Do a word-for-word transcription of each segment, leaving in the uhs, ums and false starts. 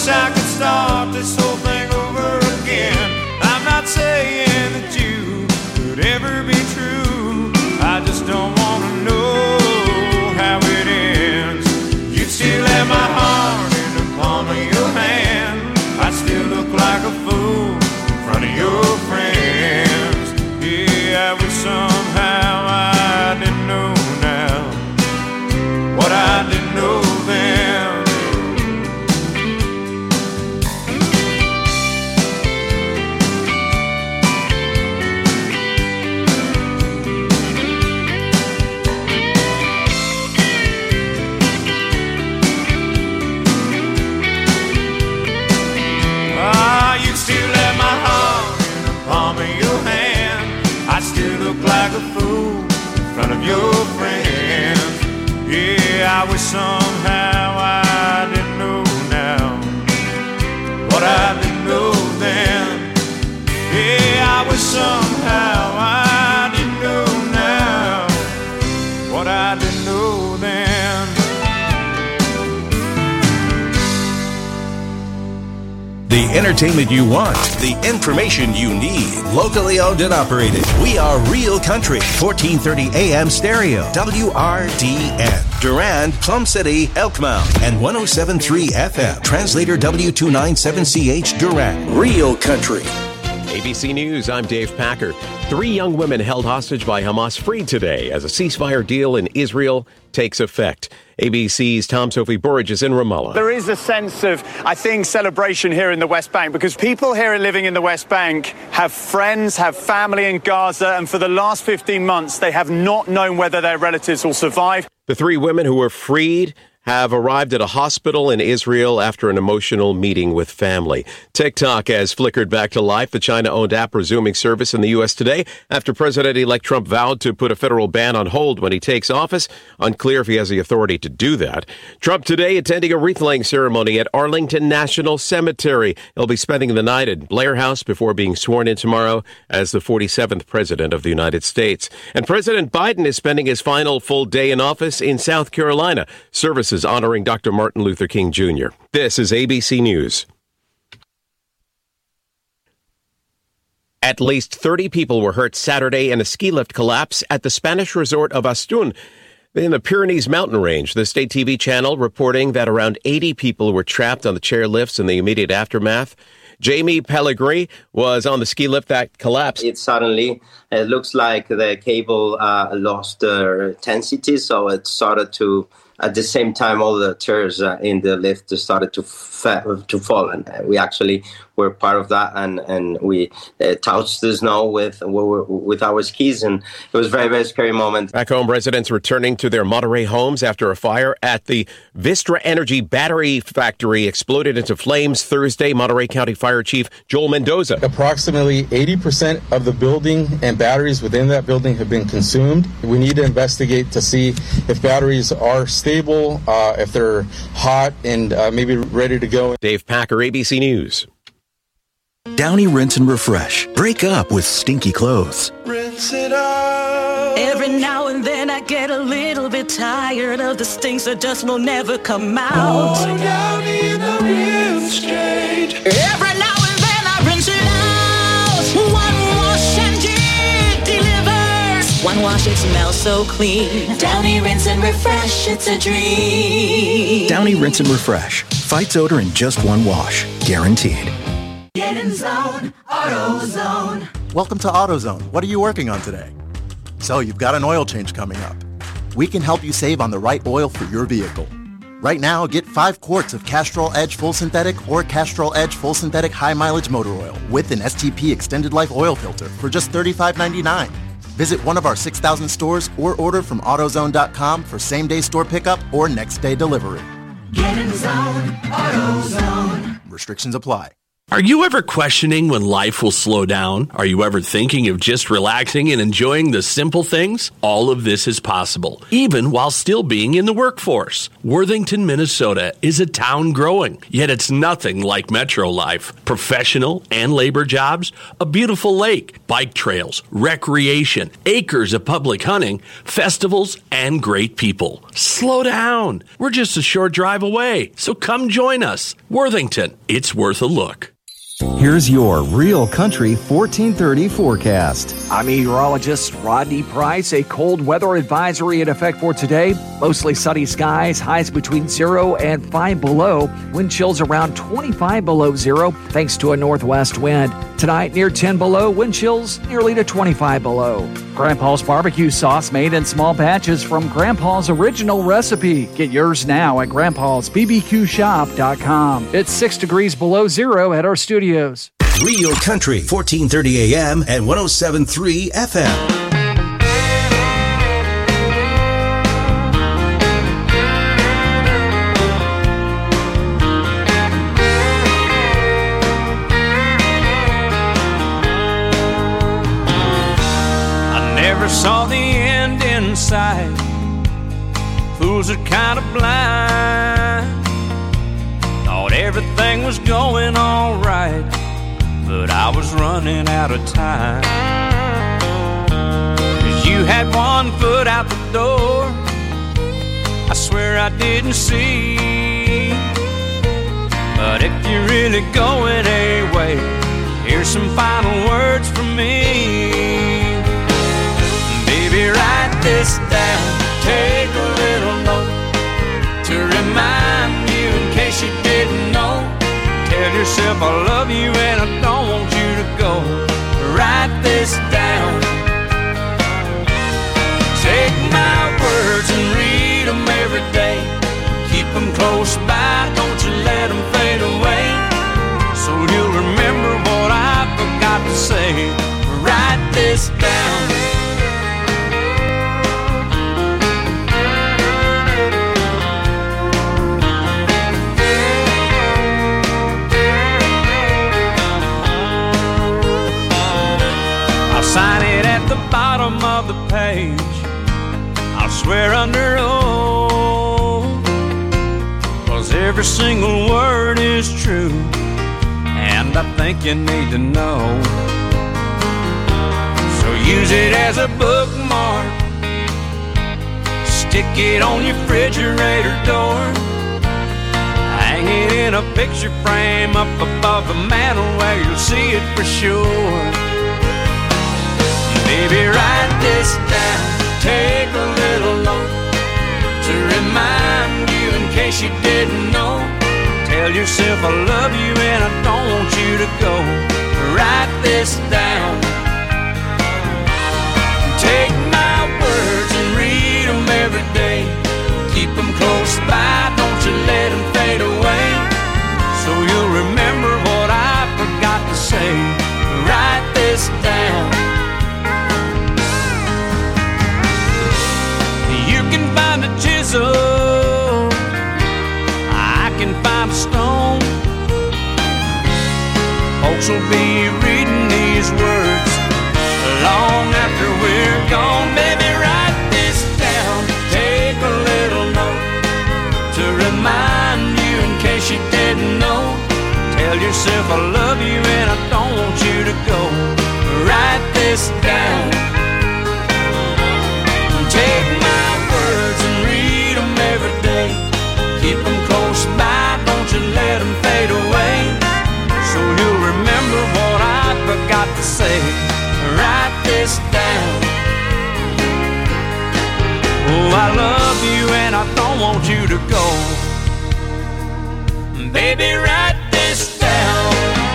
wish I could start this whole thing over again. I'm not saying that you could ever be true. I just don't want to know how it ends. You still have my heart in the palm of your hand. I still look like a fool in front of your friends. Yeah, I wish somehow I didn't know now what I didn't know then. Like a fool in front of your friends. Yeah, I wish somehow I didn't know now what I didn't know then. Yeah, I wish somehow I didn't know now what I didn't know then. The entertainment you want, the information you need. Locally owned and operated. We are Real Country, fourteen thirty A M stereo, W R D N. Durand, Plum City, Elkmount, and one oh seven point three F M. Translator W two ninety-seven C H, Durand. Real Country. A B C News, I'm Dave Packer. Three young women held hostage by Hamas freed today as a ceasefire deal in Israel takes effect. A B C's Tom Sophie Burridge is in Ramallah. There is a sense of, I think, celebration here in the West Bank because people here living in the West Bank have friends, have family in Gaza, and for the last fifteen months, they have not known whether their relatives will survive. The three women who were freed have arrived at a hospital in Israel after an emotional meeting with family. TikTok has flickered back to life, the China-owned app resuming service in the U S today after President-elect Trump vowed to put a federal ban on hold when he takes office. Unclear if he has the authority to do that. Trump today attending a wreath-laying ceremony at Arlington National Cemetery. He'll be spending the night at Blair House before being sworn in tomorrow as the forty-seventh President of the United States. And President Biden is spending his final full day in office in South Carolina. Services honoring Doctor Martin Luther King Junior This is A B C News. At least thirty people were hurt Saturday in a ski lift collapse at the Spanish resort of Astun in the Pyrenees mountain range. The state T V channel reporting that around eighty people were trapped on the chairlifts in the immediate aftermath. Jamie Pellegrini was on the ski lift that collapsed. It suddenly, it looks like the cable uh, lost uh, intensity, so it started to, at the same time, all the chairs uh, in the lift started to fa- to fall, and we actually were part of that, and and we uh, touched the snow with with our skis, and it was a very, very scary moment. Back home, residents returning to their Monterey homes after a fire at the Vistra Energy battery factory exploded into flames Thursday. Monterey County Fire Chief Joel Mendoza. Approximately eighty percent of the building and batteries within that building have been consumed. We need to investigate to see if batteries are stable, uh, if they're hot and uh, maybe ready to go. Dave Packer, A B C News. Downy Rinse and Refresh. Break up with stinky clothes. Rinse it out. Every now and then I get a little bit tired of the stinks that just will never come out. Oh, Downy in the rinse change. Every now and then I rinse it out. One wash and it delivers. One wash, it smells so clean. Downy Rinse and Refresh, it's a dream. Downy Rinse and Refresh. Fights odor in just one wash. Guaranteed. Get in zone, AutoZone. Welcome to AutoZone. What are you working on today? So you've got an oil change coming up. We can help you save on the right oil for your vehicle. Right now, get five quarts of Castrol Edge Full Synthetic or Castrol Edge Full Synthetic High Mileage Motor Oil with an S T P Extended Life Oil Filter for just thirty-five ninety-nine. Visit one of our six thousand stores or order from AutoZone dot com for same-day store pickup or next-day delivery. Get in zone, AutoZone. Restrictions apply. Are you ever questioning when life will slow down? Are you ever thinking of just relaxing and enjoying the simple things? All of this is possible, even while still being in the workforce. Worthington, Minnesota is a town growing, yet it's nothing like metro life. Professional and labor jobs, a beautiful lake, bike trails, recreation, acres of public hunting, festivals, and great people. Slow down. We're just a short drive away, so come join us. Worthington, it's worth a look. Here's your Real Country fourteen thirty forecast. I'm meteorologist Rodney Price. A cold weather advisory in effect for today. Mostly sunny skies, highs between zero and five below. Wind chills around twenty-five below zero thanks to a northwest wind. Tonight near ten below, wind chills nearly to twenty-five below. Grandpa's barbecue sauce made in small batches from Grandpa's original recipe. Get yours now at grandpas b b q shop dot com. It's six degrees below zero at our studios. Real Country, fourteen thirty A M and one oh seven point three F M. I never saw the end in sight. Fools are kind of blind. Thought everything was going all right, but I was running out of time. 'Cause you had one foot out the door, I swear I didn't see. But if you're really going away, here's some final words from me. Baby, write this down, take a little note to remind you in case you didn't know. Tell yourself I love you and I don't want you to go. Write this down. Take my words and read them every day. Keep them close by, don't you let them fade away. So you'll remember what I forgot to say. Write this down. Sign it at the bottom of the page. I'll swear under oath, 'cause every single word is true, and I think you need to know. So use it as a bookmark, stick it on your refrigerator door, hang it in a picture frame up above the mantel where you'll see it for sure. Baby, write this down, take a little note to remind you in case you didn't know. Tell yourself I love you and I don't want you to go. Write this down. Take my words and read them every day. Keep them close by, don't you let them fade away. So you'll remember what I forgot to say. Write this down. Find a chisel, I can find a stone. Folks will be reading these words long after we're gone. Baby, write this down, take a little note to remind you in case you didn't know. Tell yourself I love you and I don't want you to go. Write this down. Take my words and read them every day. Keep them close by, don't you let them fade away. So you'll remember what I forgot to say. Write this down. Oh, I love you and I don't want you to go. Baby, write this down.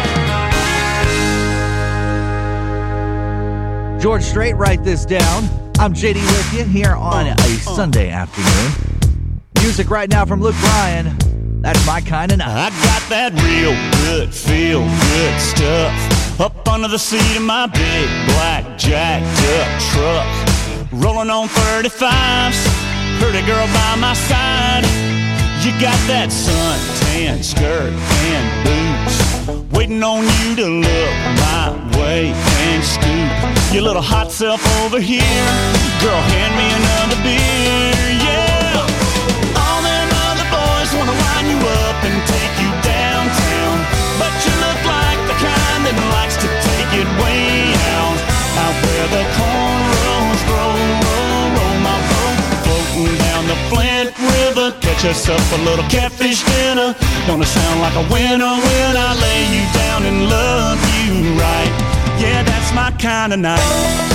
George Strait, write this down. I'm J D with you here on a Sunday afternoon. Music right now from Luke Bryan. That's my kind of night. I got that real good, feel good stuff up under the seat of my big black jacked up truck. Rolling on thirty-fives, pretty girl by my side. You got that suntan skirt and boots. waiting on you to look my way and scoop your little hot self over here. Girl, hand me another beer, yeah. All them other boys wanna wind you up and take you downtown, but you look like the kind that likes to take it way out, out where the cornrows grow. Roll, roll my boat, floating down the Flint River. Catch us up a little catfish dinner. Gonna sound like a winner when I lay you down and love you right. Yeah, that's my kind of night.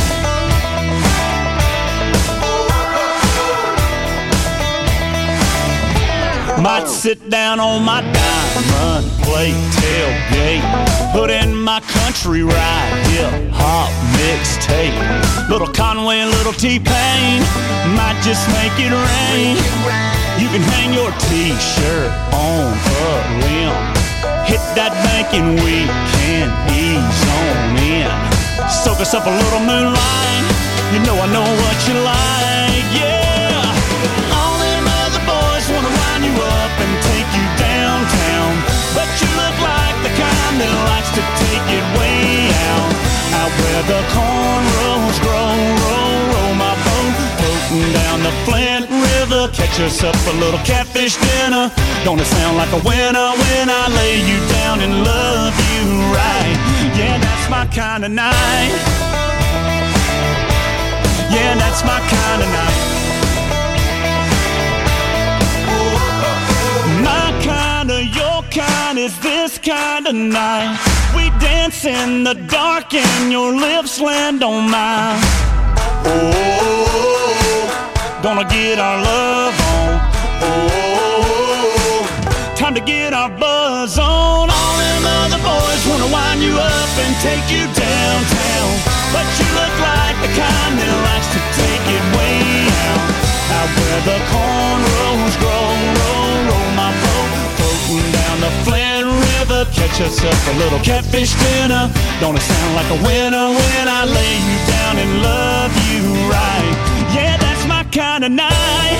Might sit down on my diamond plate tailgate, put in my country ride, hip hop mixtape. Little Conway, little T-Pain, might just make it rain. You can hang your t-shirt on a limb, hit that bank and we can ease on in. Soak us up a little moonlight, you know I know what you like, yeah. All them other boys wanna wind you up and take you downtown, but you look like the kind that likes to take it way out, out where the cornrows grow. Roll, roll my boat, floating down the Flint River. Catch us up a little catfish dinner. Gonna sound like a winner when I lay you down and love you right. Yeah, that's my kind of night. Yeah, that's my kind of night. My kind of, your kind is this kind of night. We dance in the dark and your lips land on mine. Oh, gonna get our love on. Oh, time to get our buzz on. All them other boys wanna wind you up and take you downtown, but you look like the kind that likes to take it way out, out where the cornrows grow. Roll, roll my boat, floating down the Flint River. Catch us up a little catfish dinner. Gonna sound like a winner when I lay you down and love you right. Yeah, that's my kind of night.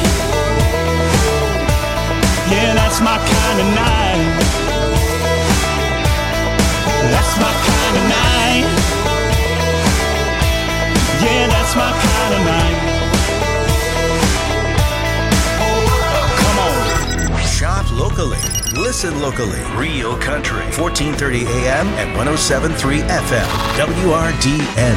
Yeah, that's my kind of night. That's my kind of night. Yeah, that's my kind of night. Come on. Shop locally. Listen locally. Real Country. fourteen thirty A M and one oh seven point three F M. W R D N.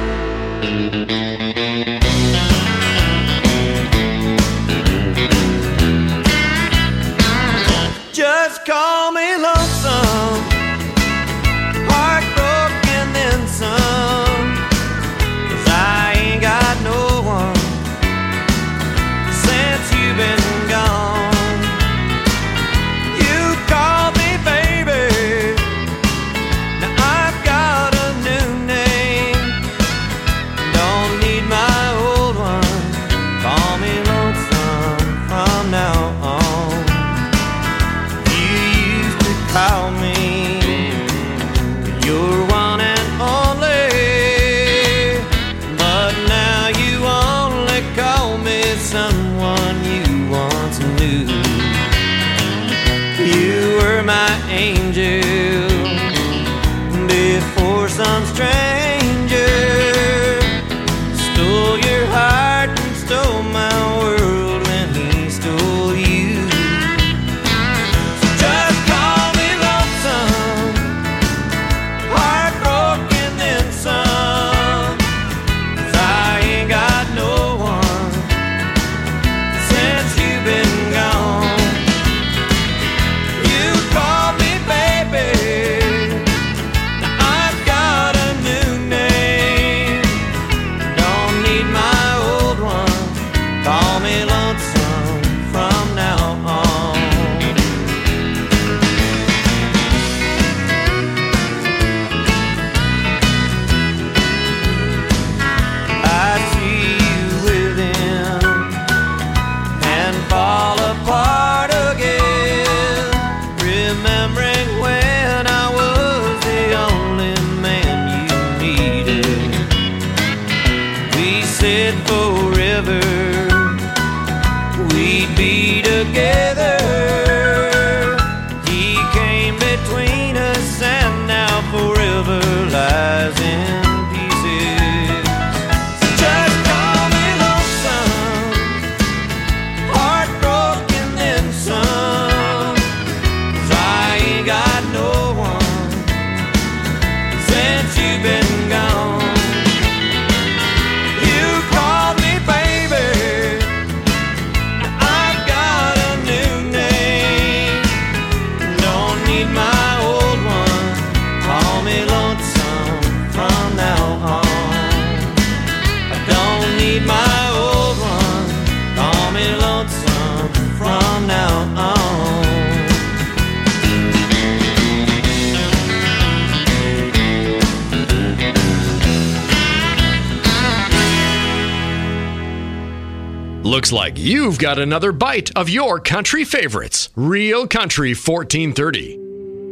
Just call me lonesome, heartbroken then some, 'cause I ain't got no one since you've been gone. You called me baby, now I've got a new name, don't need my old Looks like you've got another bite of your country favorites. Real Country fourteen thirty.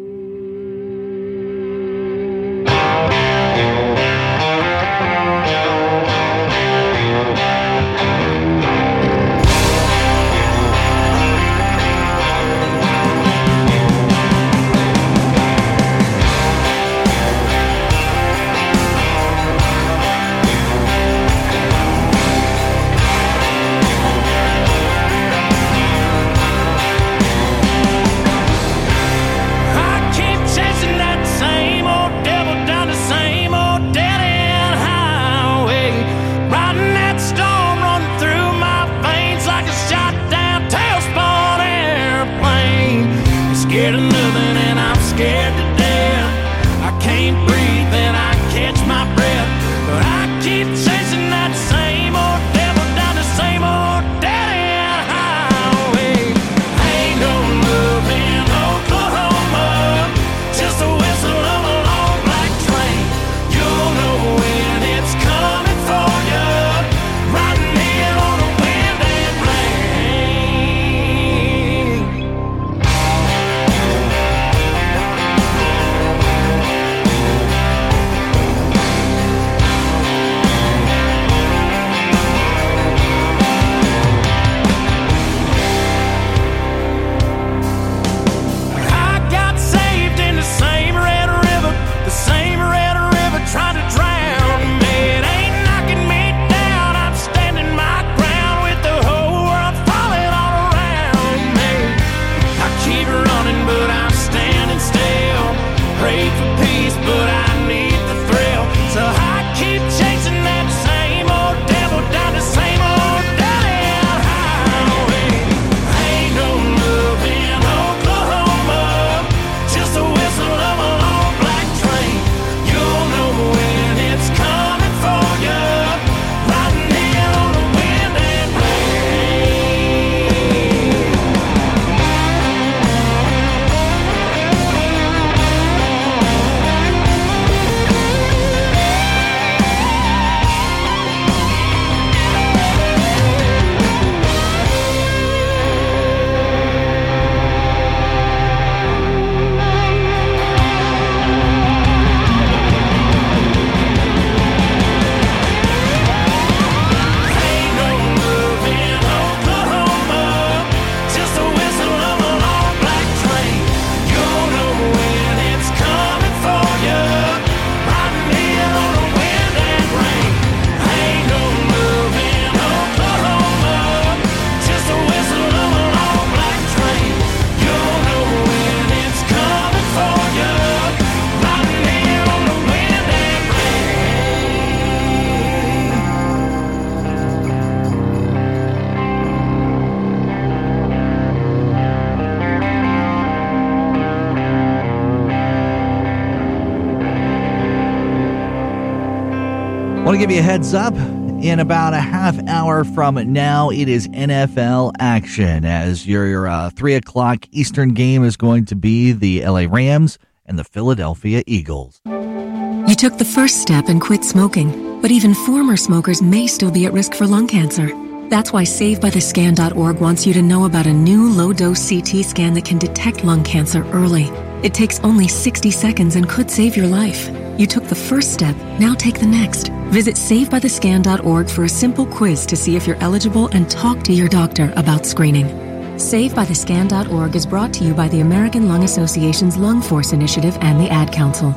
Want to give you a heads up. In about a half hour from now, it is N F L action, as your, your uh, three o'clock Eastern game is going to be the L A Rams and the Philadelphia Eagles. You took the first step and quit smoking, but even former smokers may still be at risk for lung cancer. That's why Save By The Scan dot org wants you to know about a new low-dose C T scan that can detect lung cancer early. It takes only sixty seconds and could save your life. You took the first step, now take the next. Visit Save By The Scan dot org for a simple quiz to see if you're eligible and talk to your doctor about screening. Save By The Scan dot org is brought to you by the American Lung Association's Lung Force Initiative and the Ad Council.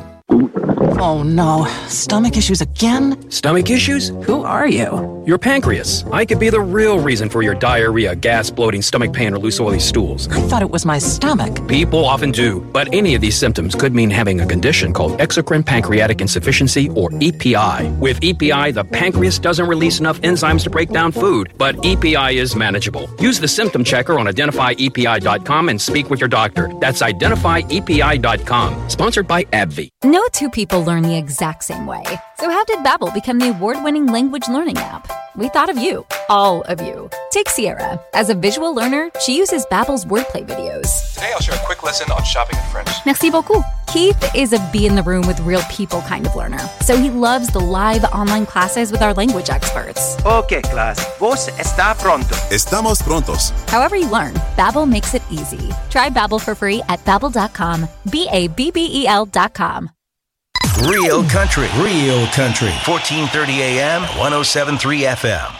Oh no, stomach issues again? Stomach issues? Who are you? Your pancreas. I could be the real reason for your diarrhea, gas, bloating, stomach pain, or loose oily stools. I thought it was my stomach. People often do, but any of these symptoms could mean having a condition called exocrine pancreatic insufficiency, or E P I. With E P I, the pancreas doesn't release enough enzymes to break down food, but E P I is manageable. Use the symptom checker on identify E P I dot com and speak with your doctor. That's identify E P I dot com. Sponsored by AbbVie. No two people you'll learn the exact same way. So how did Babbel become the award-winning language learning app? We thought of you, all of you. Take Sierra. As a visual learner, she uses Babbel's wordplay videos. Today I'll share a quick lesson on shopping in French. Merci beaucoup. Keith is a be in the room with real people kind of learner, so he loves the live online classes with our language experts. Okay, class. Vos está pronto. Estamos prontos. However you learn, Babbel makes it easy. Try Babbel for free at babbel dot com. B A B B E L dot com. Real Country. Real Country. fourteen thirty A M, one oh seven point three F M.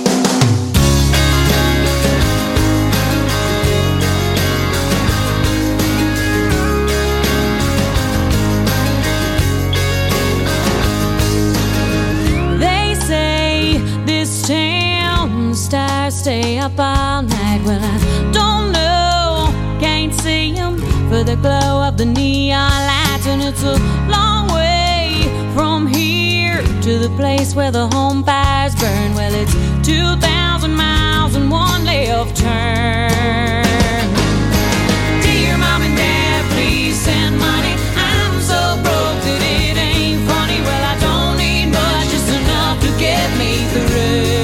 They say this town stars stay up all night. Well, I don't know, can't see them for the glow of the neon lights, and it's a long way from here to the place where the home fires burn. Well, it's two thousand miles and one left turn. Dear mom and dad, please send money. I'm so broke that it ain't funny. Well, I don't need much, just enough to get me through.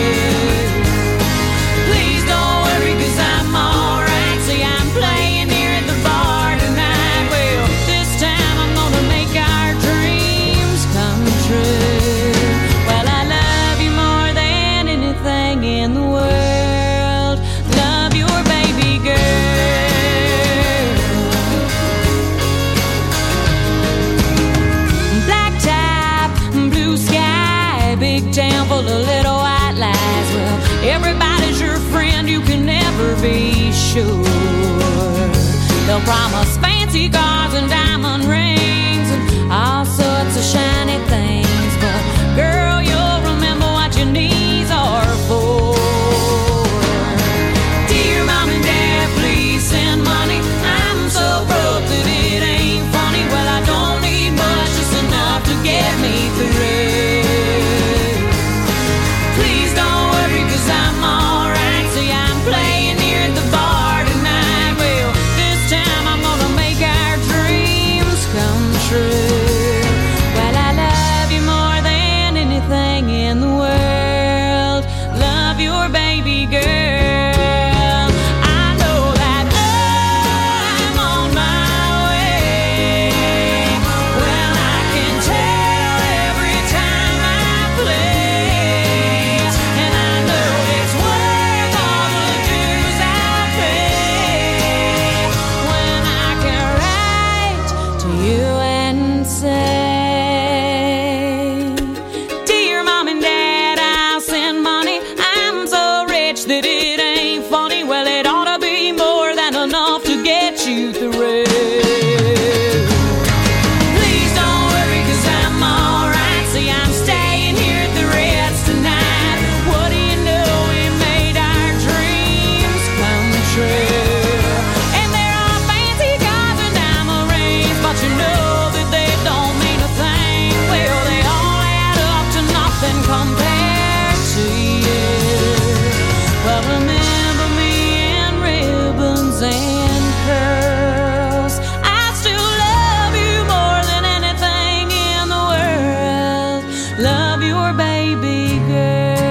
Please don't worry, cause I'm alright. See, I'm playing here at the bar tonight. Well, this time I'm gonna make our dreams come true. Well, I love you more than anything in the world. Love your baby girl. Black top, blue sky, big town full of little white lies. Well, everybody's your friend, you can never be sure. They'll promise fancy cars and diamond rings and all sorts of shiny things, but girl, you'll remember what your knees are for. Dear mom and dad, please send money. I'm so broke that it ain't funny. Well, I don't need much, just enough to get me through. Please don't worry, cause I'm alright. See, I'm playing here at the bar tonight. Well, this time I'm gonna make our dreams come true. Well, I love you more than anything in the world. Love your baby girl. I know that I'm on my way. Well, I can tell every time I play, and I know it's worth all the dues I pay. When I can write to you and say, dear mom and dad, I'll send money. I'm so rich that it ain't funny. Well, it ought to be more than enough to get you through. Please don't worry, cause I'm alright. See, I'm staying here at the Ritz tonight. What do you know, we made our dreams come true. And there are fancy cars and diamond rings, but you know that they don't mean a thing. Well, they all add up to nothing compared to you. Well, remember me in ribbons and curls. I still love you more than anything in the world. Love your baby girl.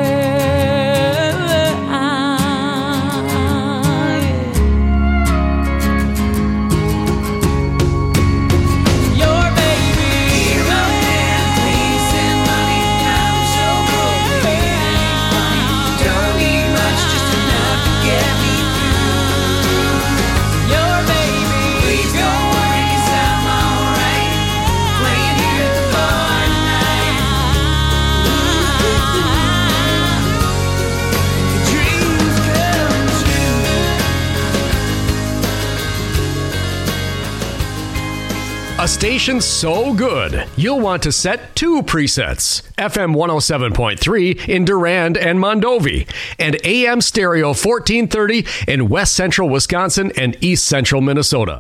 Your baby girl. Please send money. I'm so broke that it ain't funny. Don't need much, just enough to get me through. Your baby. Please don't worry, cause I'm alright. Playing here at the bar tonight. Dreams come true. A station so good, you'll want to set two presets. F M one oh seven point three in Durand and Mondovi, and A M Stereo fourteen thirty in West Central Wisconsin and East Central Minnesota.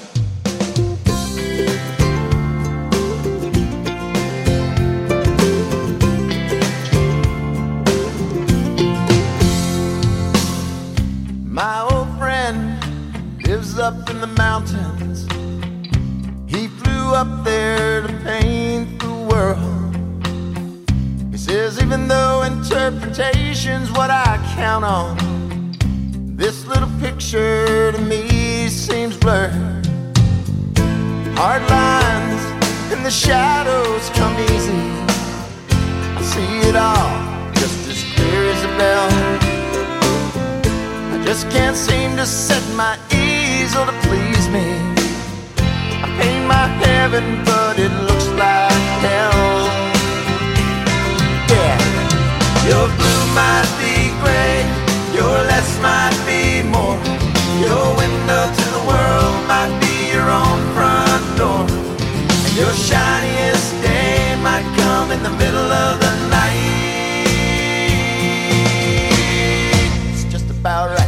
My old friend lives up in the mountains. He flew up there to paint the world. He says even though interpretation's what I count on, this little picture to me seems blurred. Hard lines and the shadows come easy. I see it all just as clear as a bell. I just can't seem to set my easel to please me. I paint my heaven, but it looks like hell. Yeah, your blue might be gray, your less might be more. Your window to the world might be your own front door. And your shiniest day might come in the middle of the night. It's just about right.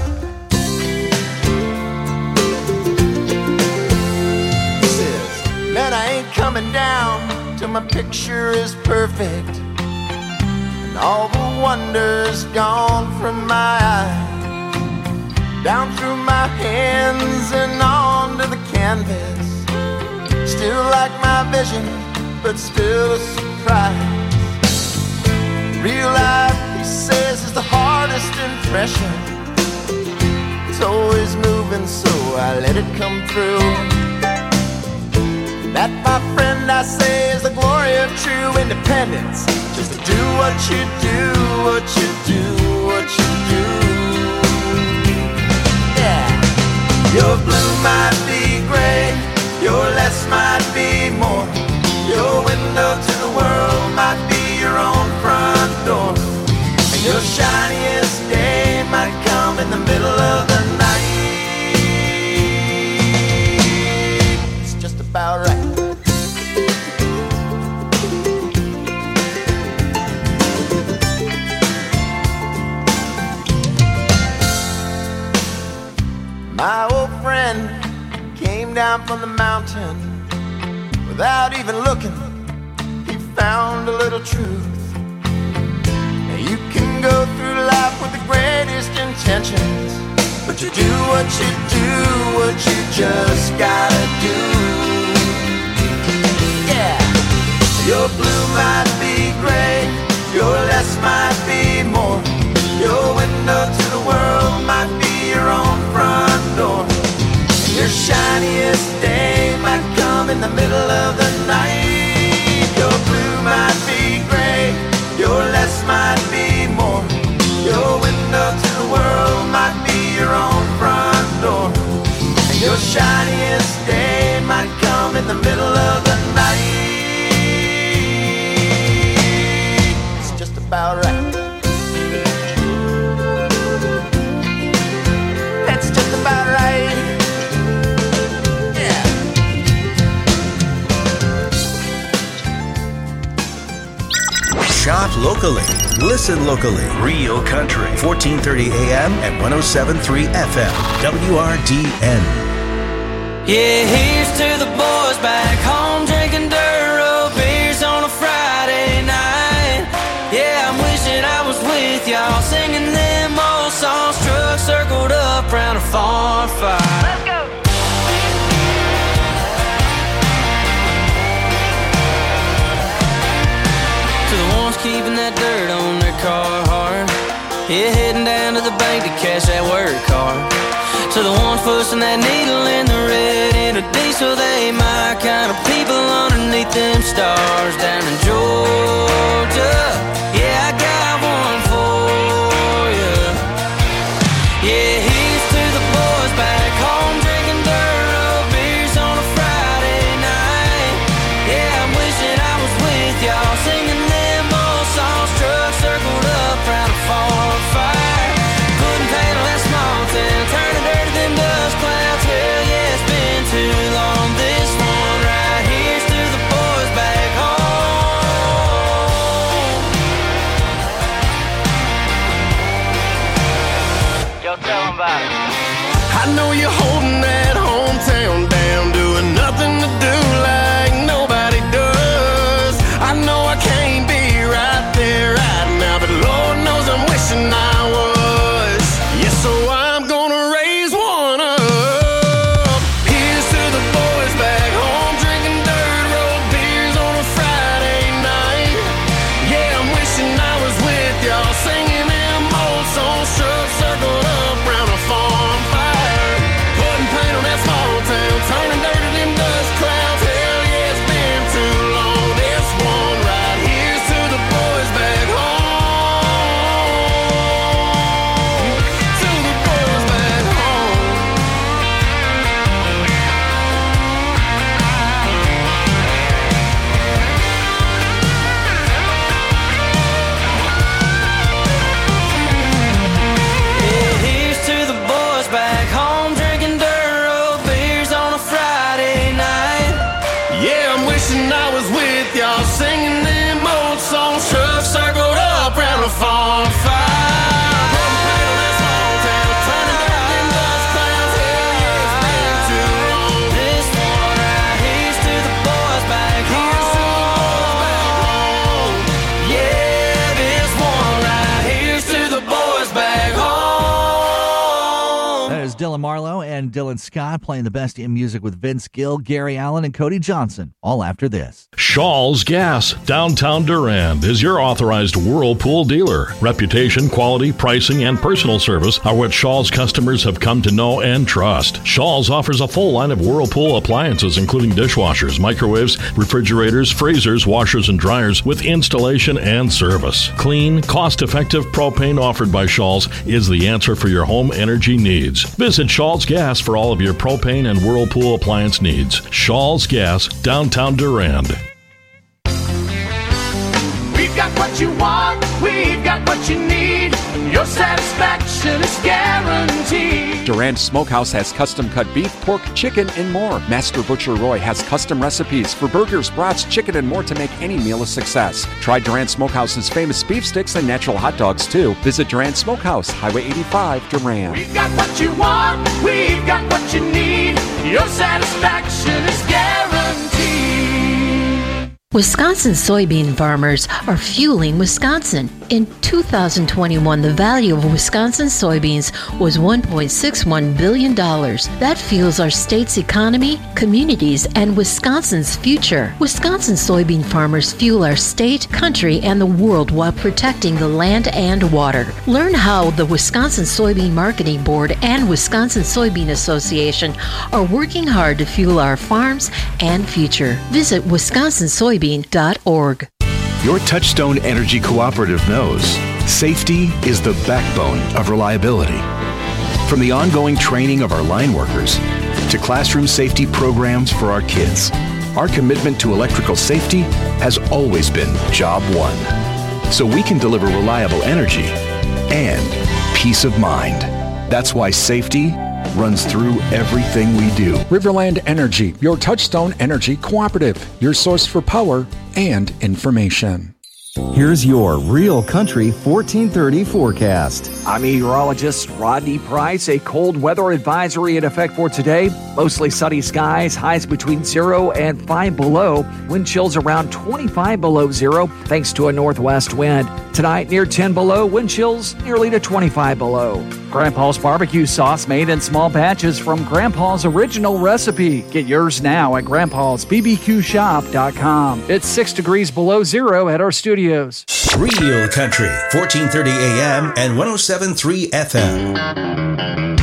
He says, man, I ain't coming down till my picture is perfect and all the wonder's gone from my eyes. Down through my hands and onto the canvas. Still like my vision, but still a surprise. Real life, he says, is the hardest impression. It's always moving, so I let it come through. That, my friend, I say, is the glory of true independence. Just to do what you do, what you do, what you do. Your blue might be gray, your less might be more. Your window to the world might be your own front door. And your shiniest day might come in the middle of the night. It's just about right. My old friend came down from the mountain. Without even looking, he found a little truth. Now you can go through life with the greatest intentions, but you do what you do, what you just gotta do. Yeah, your blue might be gray, your less might be more. Your window to the world might be your own front door. Your shiniest day might come in the middle of the night. Your blue might be gray, your less might be more. Your window to the world might be your own front door. Your shiniest day might come in the middle of the night. It's just about right. About right. Yeah. Shop locally. Listen locally. Real Country. fourteen thirty A M and one oh seven point three F M. W R D N. Yeah, here's to the boys back home drinking dirt road beers on a Friday night. Yeah, I'm wishing I was with y'all singing them old songs. Truck circled up round a farm fire. Let's go. To the ones keeping that dirt on their car hard. Yeah, heading down to the bank to cash that work card. To the ones pushing that needle in the red in a diesel, they my kind of people underneath them stars down in Georgia. Yeah, I got one for you. Yeah, here's to the boys back home drinking dirt road beers on a Friday night. Yeah, I'm wishing I was with y'all singing them old songs. Truck circled up round a farm fire. Couldn't handle that small town, turning dirt to them dust clouds. Hell yeah, it's been too long. This one right here's to the boys back home. Yo, tell them about it. I know you're holding that hometown down, doing nothing to do like nobody does. I know I can't be right there right now, but Lord knows I'm wishing I was. Yes, so I'm gonna raise one up. Here's to the boys back home drinking dirt is Dylan Marlowe and Dylan Scott playing the best in music with Vince Gill, Gary Allen, and Cody Johnson, all after this. Shaw's Gas, downtown Durand, is your authorized Whirlpool dealer. Reputation, quality, pricing, and personal service are what Shaw's customers have come to know and trust. Shaw's offers a full line of Whirlpool appliances, including dishwashers, microwaves, refrigerators, freezers, washers, and dryers with installation and service. Clean, cost-effective propane offered by Shaw's is the answer for your home energy needs. Visit Shaw's Gas for all of your propane and Whirlpool appliance needs. Shaw's Gas, downtown Durand. We've got what you want, we've got what you need. Your satisfaction is guaranteed. Durand Smokehouse has custom-cut beef, pork, chicken, and more. Master Butcher Roy has custom recipes for burgers, brats, chicken, and more to make any meal a success. Try Durand Smokehouse's famous beef sticks and natural hot dogs, too. Visit Durand Smokehouse, Highway eighty-five, Durand. We've got what you want, we've got what you need. Your satisfaction is guaranteed. Wisconsin soybean farmers are fueling Wisconsin. In two thousand twenty-one, the value of Wisconsin soybeans was one point six one billion dollars. That fuels our state's economy, communities, and Wisconsin's future. Wisconsin soybean farmers fuel our state, country, and the world while protecting the land and water. Learn how the Wisconsin Soybean Marketing Board and Wisconsin Soybean Association are working hard to fuel our farms and future. Visit wisconsin soybean dot org. Your Touchstone Energy Cooperative knows safety is the backbone of reliability. From the ongoing training of our line workers to classroom safety programs for our kids, our commitment to electrical safety has always been job one. So we can deliver reliable energy and peace of mind. That's why safety runs through everything we do. Riverland Energy, your Touchstone Energy Cooperative, your source for power and information. Here's your Real Country fourteen thirty forecast. I'm meteorologist Rodney Price. A cold weather advisory in effect for today. Mostly sunny skies, highs between zero and five below. Wind chills around twenty-five below zero thanks to a northwest wind. Tonight near ten below, wind chills nearly to twenty-five below. Grandpa's barbecue sauce made in small batches from Grandpa's original recipe. Get yours now at grandpas b b q shop dot com. It's six degrees below zero at our studios. Real Country, fourteen thirty A M and one oh seven point three F M.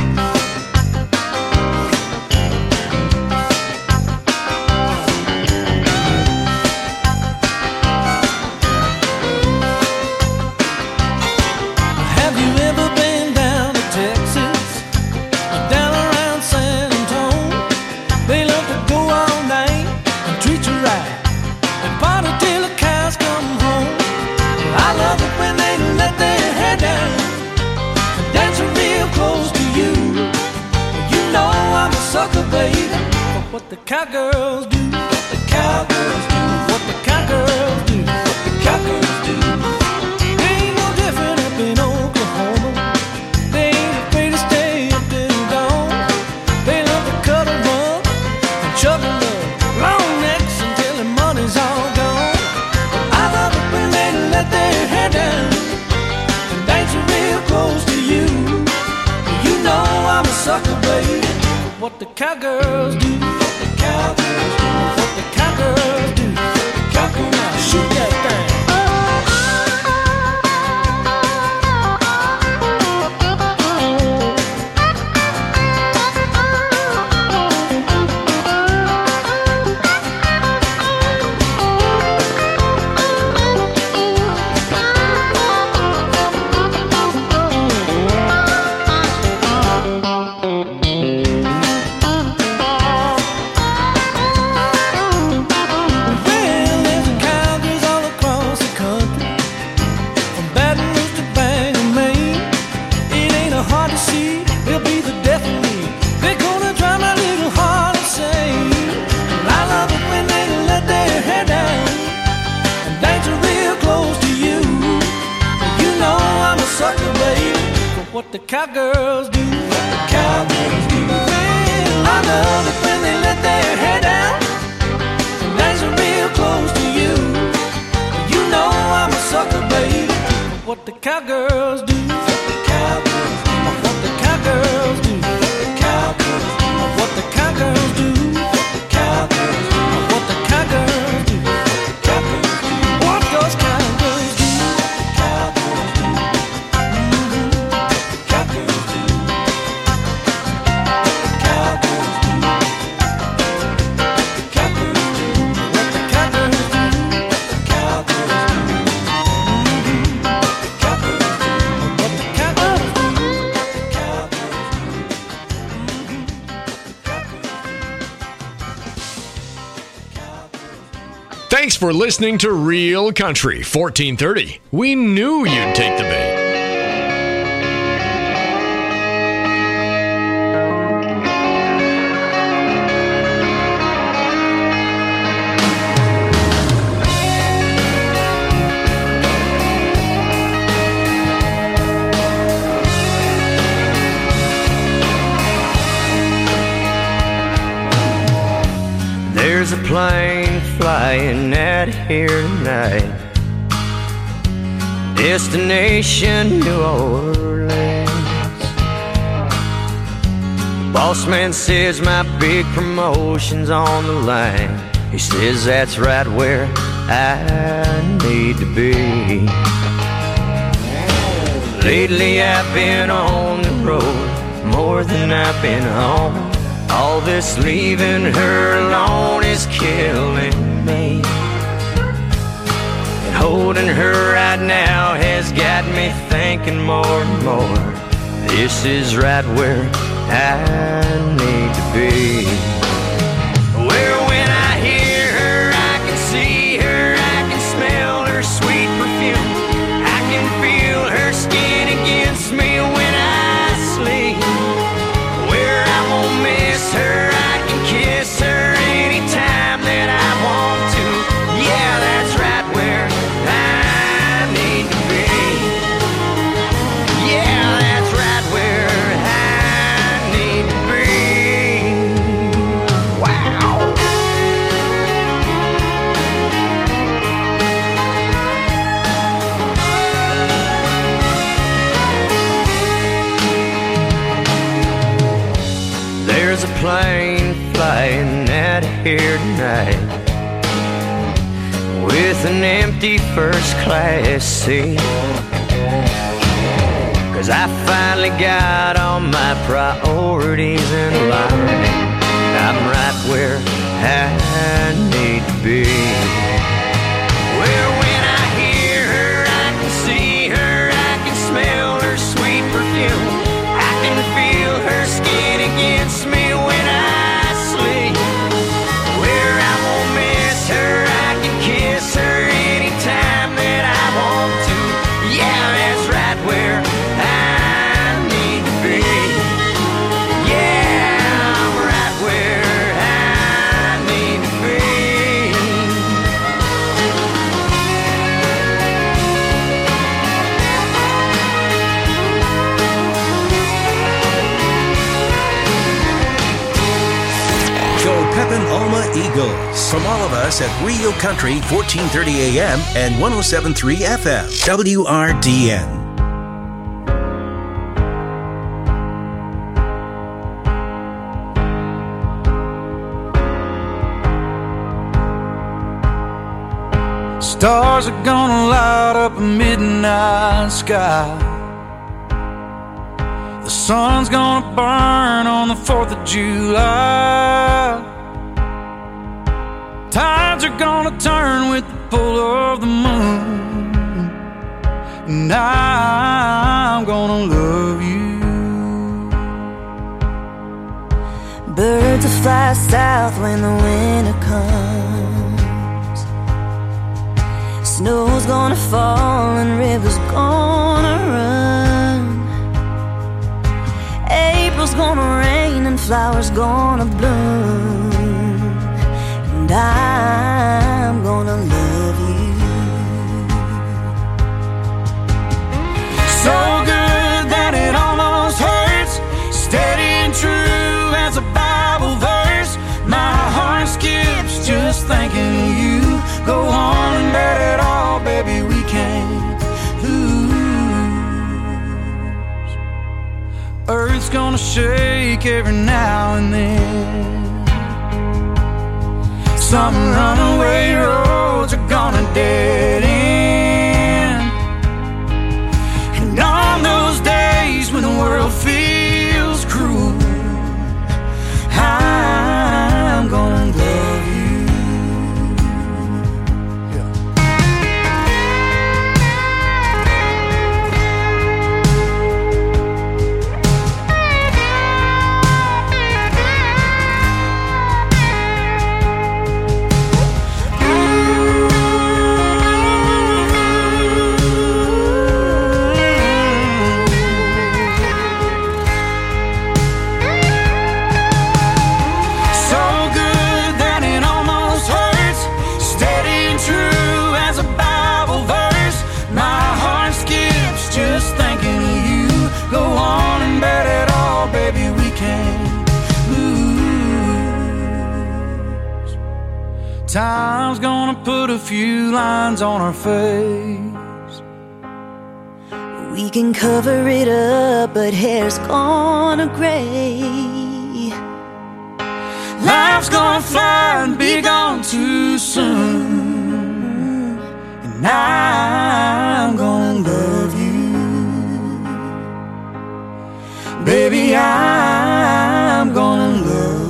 What the cowgirls do, what the cowgirls do, what the cowgirls do, what the cowgirls do. They ain't no different up in Oklahoma. They ain't afraid to stay up till dawn. They love to cut a run and chug a lug, long necks until the money's all gone. I love it when they let their hair down and dance real close to you. You know I'm a sucker, baby. What the cowgirls do. Cowgirls do what the cowgirls do. Cowgirl, now shoot that thing. What the cowgirls do, what the cowgirls do. Well, I love it when they let their hair down and dance real close to you. You know I'm a sucker, baby. What the cowgirls do, what the cowgirls do, what the cowgirls do, what the Thanks for listening to Real Country fourteen thirty. We knew you'd take the bait. There's a plane flying out here tonight, destination New Orleans. Boss man says my big promotion's on the line. He says that's right where I need to be. Lately I've been on the road more than I've been home. All this leaving her alone is killing me. And holding her right now has got me thinking more and more. This is right where I need to be. Where when I hear her, I can see her, I can smell her sweet perfume. I can feel her skin against me when I sleep. Where I won't miss her, I can kiss her anytime that I want to. Yeah, that's right where I need to be. Yeah, that's right where I need to be. Wow. There's a plane flying out here tonight with an empty first class seat. Cause I finally got all my priorities in line. I'm right where I need to be. Where when I hear her, I can see her, I can smell her sweet perfume. I can feel her skin against me when I sleep. Where I won't miss her, I can kiss her anytime that I want to. Yeah, that's right where I need to be. Yeah, I'm right where I need to be. Go Pepin Alma Eagles. From all of us at Real Country fourteen thirty A M and one oh seven point three F M. W R D N. Stars are gonna light up a midnight sky. The sun's gonna burn on the fourth of July. Tides are gonna turn with the pull of the moon. And I'm gonna love you. Birds will fly south when the winter comes. Snow's gonna fall and rivers gonna run. April's gonna rain and flowers gonna bloom. And I'm gonna love you. So good that it almost hurts. Steady and true as a Bible verse. My heart skips just thinking of you. Go on and bet it all, baby, we can't lose. Earth's gonna shake every now and then. Some runaway roads are gonna dead end. And on those days when the world feels cruel, I'm gonna love you. Ooh. time's gonna put a few lines on our face. We can cover it up, but hair's gonna gray. Life's gonna fly and be gone too soon, and I'm gonna love you, baby. I'm gonna love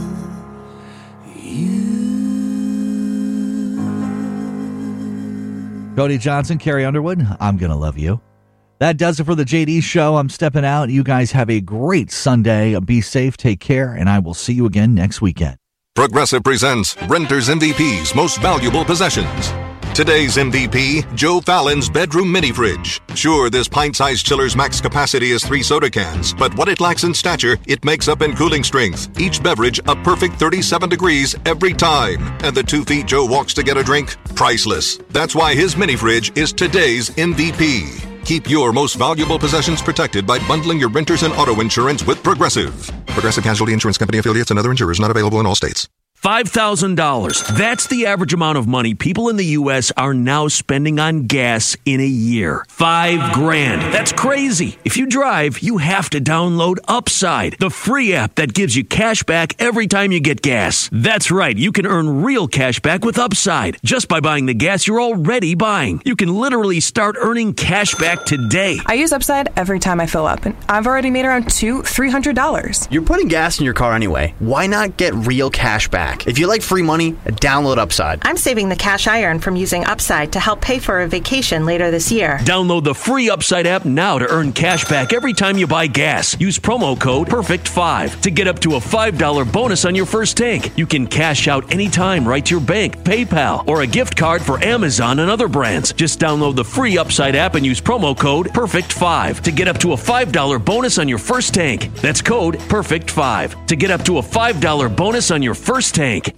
Cody Johnson, Carrie Underwood, I'm going to love you. That does it for the J D Show. I'm stepping out. You guys have a great Sunday. Be safe, take care, and I will see you again next weekend. Progressive presents Renter's M V P's Most Valuable Possessions. Today's M V P, Joe Fallon's bedroom mini fridge. Sure, this pint-sized chiller's max capacity is three soda cans, but what it lacks in stature, it makes up in cooling strength. Each beverage a perfect thirty-seven degrees every time. And the two feet Joe walks to get a drink? Priceless. That's why his mini fridge is today's M V P. Keep your most valuable possessions protected by bundling your renters and auto insurance with Progressive. Progressive Casualty Insurance Company affiliates and other insurers not available in all states. five thousand dollars. That's the average amount of money people in the U S are now spending on gas in a year. Five grand. That's crazy. If you drive, you have to download Upside, the free app that gives you cash back every time you get gas. That's right. You can earn real cash back with Upside just by buying the gas you're already buying. You can literally start earning cash back today. I use Upside every time I fill up, and I've already made around two, three hundred dollars. You're putting gas in your car anyway. Why not get real cash back? If you like free money, download Upside. I'm saving the cash I earn from using Upside to help pay for a vacation later this year. Download the free Upside app now to earn cash back every time you buy gas. Use promo code perfect five to get up to a five dollars bonus on your first tank. You can cash out anytime right to your bank, PayPal, or a gift card for Amazon and other brands. Just download the free Upside app and use promo code perfect five to get up to a five dollars bonus on your first tank. That's code perfect five to get up to a five dollars bonus on your first tank.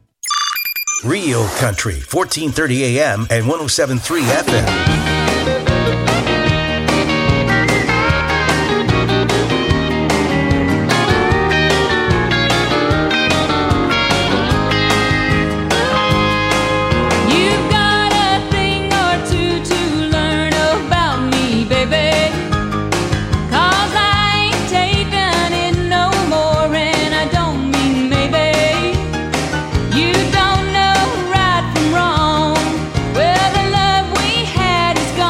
Real Country, fourteen thirty A M and one oh seven point three F M. You don't know right from wrong. Well, the love we had is gone.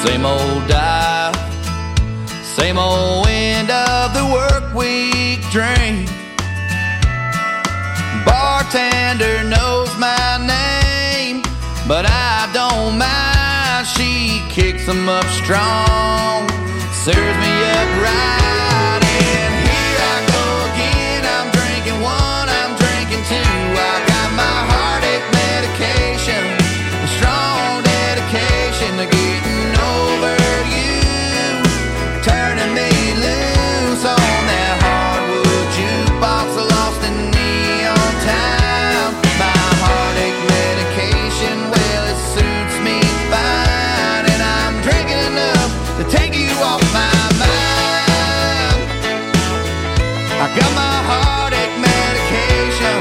Same old dive, same old end of the work week drink. Bartender knows my name, but I don't mind. She kicks them up strong, serves me up right. And here I go again, I'm drinking one, I'm drinking two. I got my heartache medication, a strong dedication to getting over you, turning me loose on that hardwood jukebox, lost in neon town. My heartache medication, well, it suits me fine, and I'm drinking enough to take you off my mind. I got my heartache medication.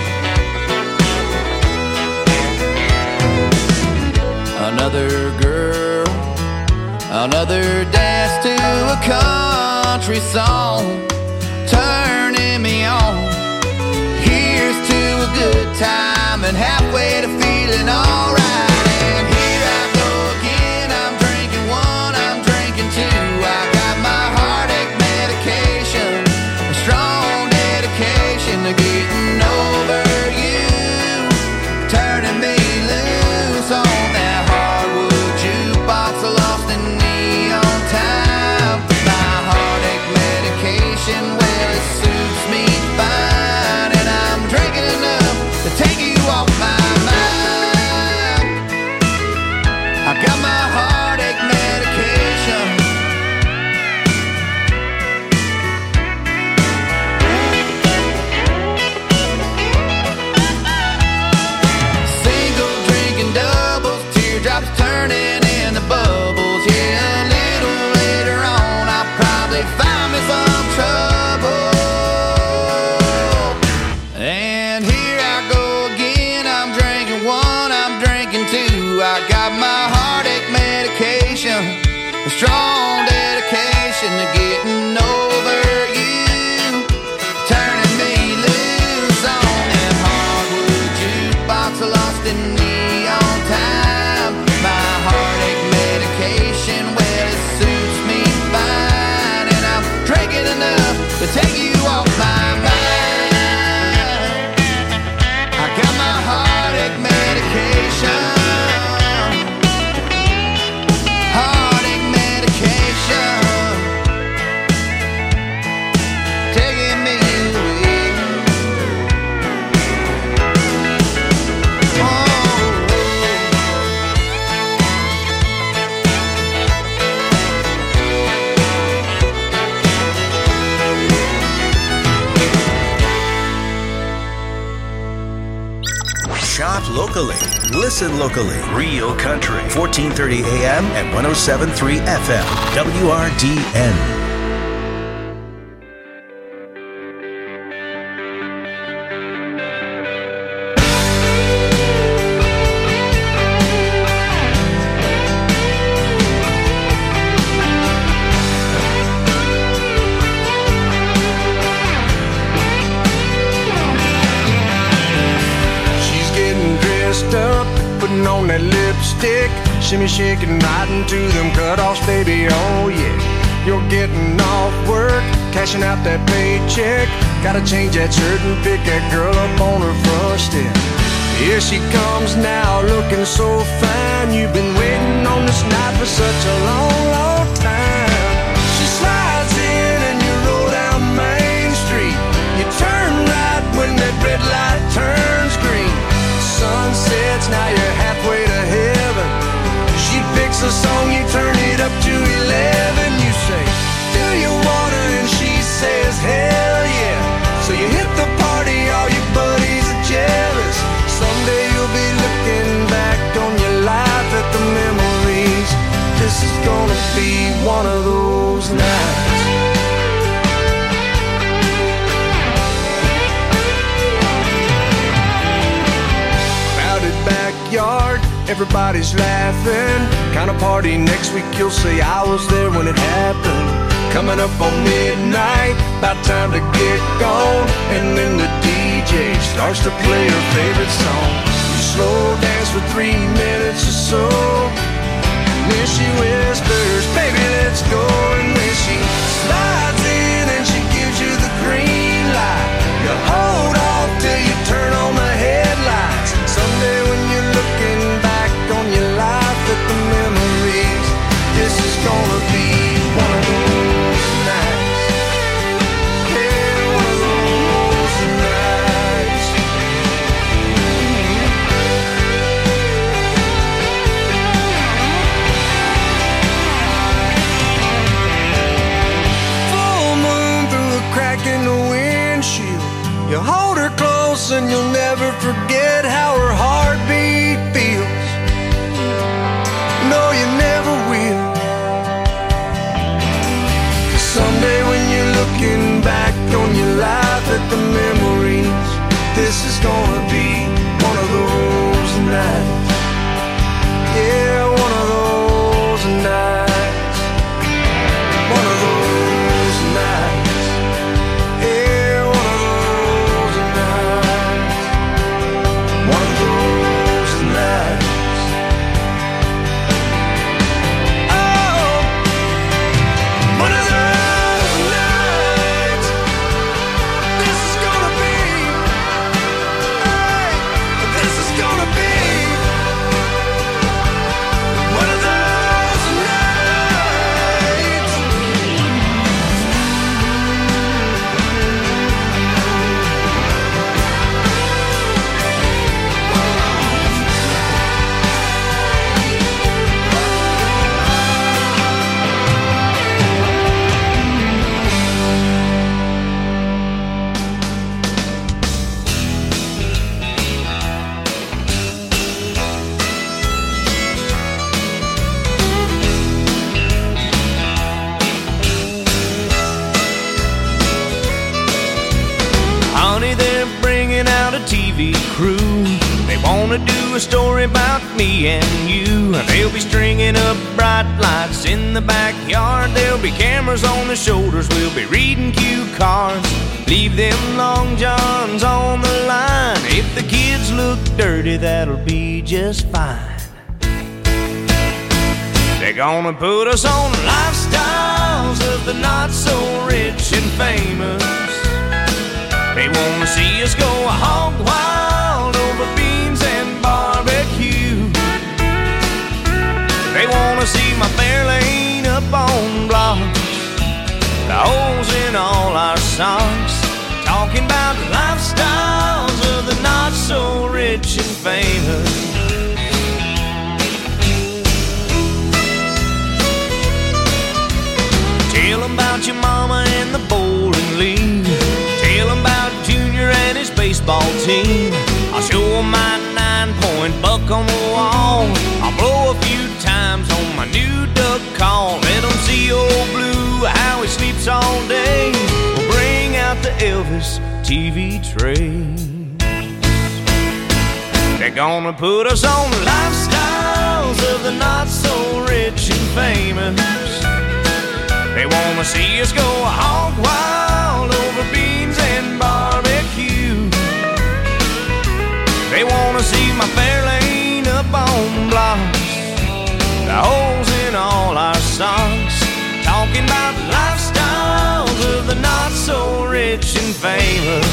Another girl, another dance to a country song, turning me on. Here's to a good time and halfway to feeling alright. And here I go again, I'm drinking one, I'm drinking two. I got my heartache medication, a strong dedication to getting over you, turning me loose on that hardwood jukebox, lost in neon time. My heartache medication, well, it suits me fine, and I'm drinking enough to take you off my mind. I got my heartache medication. Single drinking doubles, teardrops turning into bubbles. Yeah, a little later on, I'll probably find me some trouble. And here I go again, I'm drinking one, I'm drinking two. I got my heartache medication, a strong dedication to getting over you, turning me loose on that hardwood jukebox, lost in neon time. My heartache medication, well, it suits me fine, and I'm drinking enough to take you off my mind. I got my heartache medication, heartache medication, taking me away. Oh. Shop locally. Listen locally. Real Country. fourteen thirty A M and one oh seven point three F M. W R D N. She's getting dressed up, putting on that lipstick, shimmy shaking right into them cutoffs, baby, oh yeah. You're getting off work, cashing out that paycheck, gotta change that shirt and pick that girl up on her front step. Here she comes now, looking so fine. You've been waiting on this night for such a long, long time. She slides in and you roll down Main Street. You turn right when that red light turns green. Sun sets, now you're halfway to heaven. She picks a song, you turn it up to eleven. You say, do you wanna? And she says, hell yeah. So you hit the party, all your buddies are jealous. Someday you'll be looking back on your life at the memories. This is gonna be one of those nights. Crowded backyard, everybody's laughing. Kind of party next week, you'll say I was there when it happened. Coming up on midnight, about time to get gone. And then the D J starts to play her favorite song. You slow dance for three minutes or so, And then she whispers, baby, let's go. And then she slides in and she gives you the green light. You hold off till you turn on the headlights. Someday when you're looking back on your life at the memories, this is gonna be one of those nights. Yeah, one of those nights. Full moon through a crack in the windshield. You hold her close and you'll never forget how her heartbeat feels. No, you never will. 'Cause someday when you're looking back on your life at the memories, this is gonna be one of those nights. Yeah, one of those nights. One of those nights. Yeah, one of those nights. One of those nights. Oh, one of those nights. This is gonna be. Hey, this is gonna be one of those nights. Honey, they're bringing out a T V crew. They wanna do a story about me and you. They'll be stringing up bright lights in the backyard. There'll be cameras on the shoulders. We'll be reading cue cards. Leave them long johns on the line. If the kids look dirty, that'll be just fine. They're gonna put us on lifestyles of the not so rich and famous. They wanna see us go hog wild over beans and barbecue. They wanna see my Fairlane up on blocks, the holes in all our socks. Talking about lifestyles of the not so rich and famous. Tell 'em about your mama and the bowling league. Tell 'em about Junior and his baseball team. I'll show 'em my nine-point buck on the wall. I'll blow a few times on my new duck call. Let 'em see old Blue, how he sleeps all day. We'll bring out the Elvis T V trays. They're gonna put us on lifestyles of the not so rich and famous. They wanna see us go hog wild over beans and barbecue. They wanna see my Fairlane up on blocks, the holes in all our socks. Talking about lifestyles of the not so rich and famous.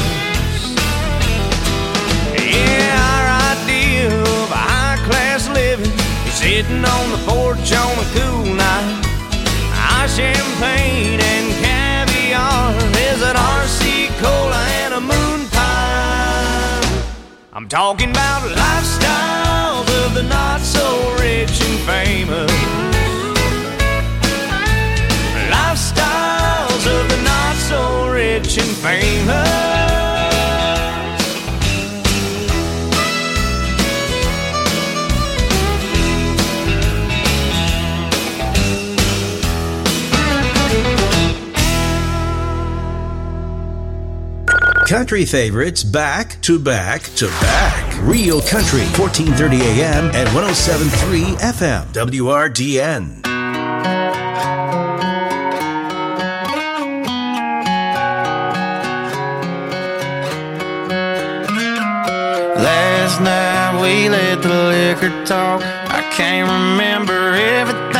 Yeah, our idea of a high-class living is sitting on the porch on a cool night. Our champagne and caviar is an R C cola and a moon pie. I'm talking about lifestyles of the not so rich and famous. Lifestyles of the not so rich and famous. Country favorites back to back to back. Real Country, fourteen thirty A M and one oh seven point three F M, W R D N. Last night we let the liquor talk. I can't remember everything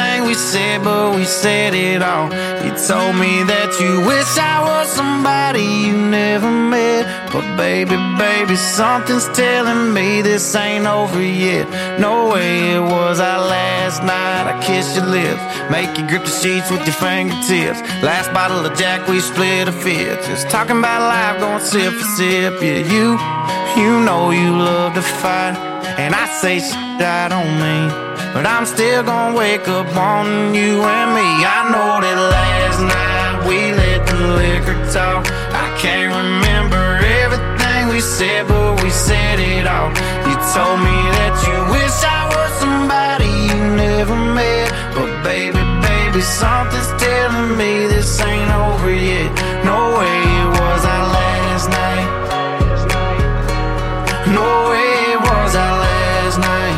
but we said it all. You told me that you wish I was somebody you never met. But baby, baby, something's telling me this ain't over yet. No way, it was our last night. I kissed your lips, make you grip the sheets with your fingertips. Last bottle of Jack, we split a fifth. Just talking about life, going sip for sip. Yeah, you, you know you love to fight, and I say shit I don't mean, but I'm still gonna wake up on you and me. I know that last night we let the liquor talk. I can't remember everything we said, but we said it all. You told me that you wish I was somebody you never met. But baby, baby, something's telling me this ain't over yet. No way, it was our last night. No way, it was our last night.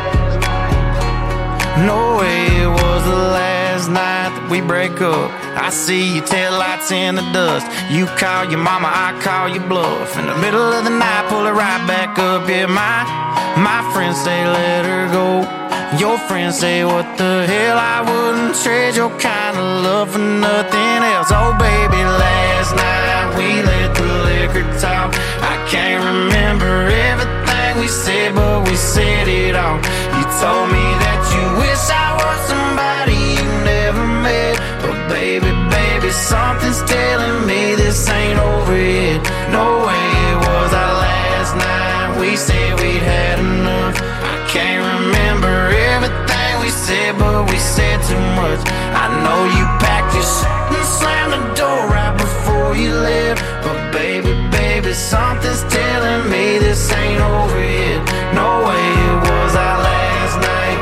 No way, it was the last night that we break up. I see your taillights in the dust. You call your mama, I call your bluff. In the middle of the night, pull it right back up. Yeah, my, my friends say let her go. Your friends say what the hell, I wouldn't trade your kind of love for nothing else. Oh baby, last night we let the liquor talk. I can't remember everything we said, but we said it all. You told me that you wish I was somebody you never met. But baby, baby, something's telling me this ain't over yet. No way, it was our last night. We said we'd had enough. I can't remember everything we said, but we said too much. I know you packed your shit and slammed the door right before you left. But baby, baby, something's telling me this ain't over yet. No way, it was our last night.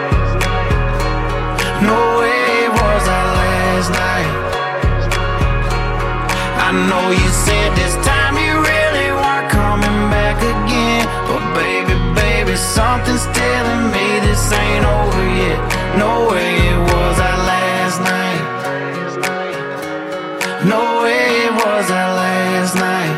No way, it was our last night. I know you said this time you really weren't coming back again. But baby, baby, something's telling me this ain't over yet. No way, it was our last night. No way, it was our last night.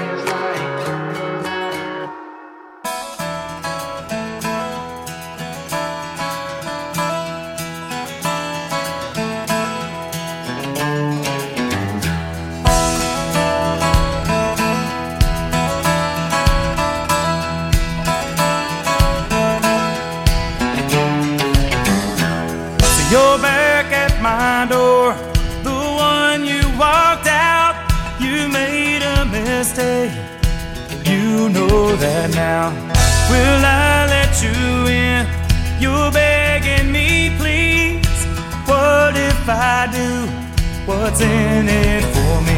You're back at my door, the one you walked out. You made a mistake, you know that now. Will I let you in? You're begging me, please. What if I do? What's in it for me?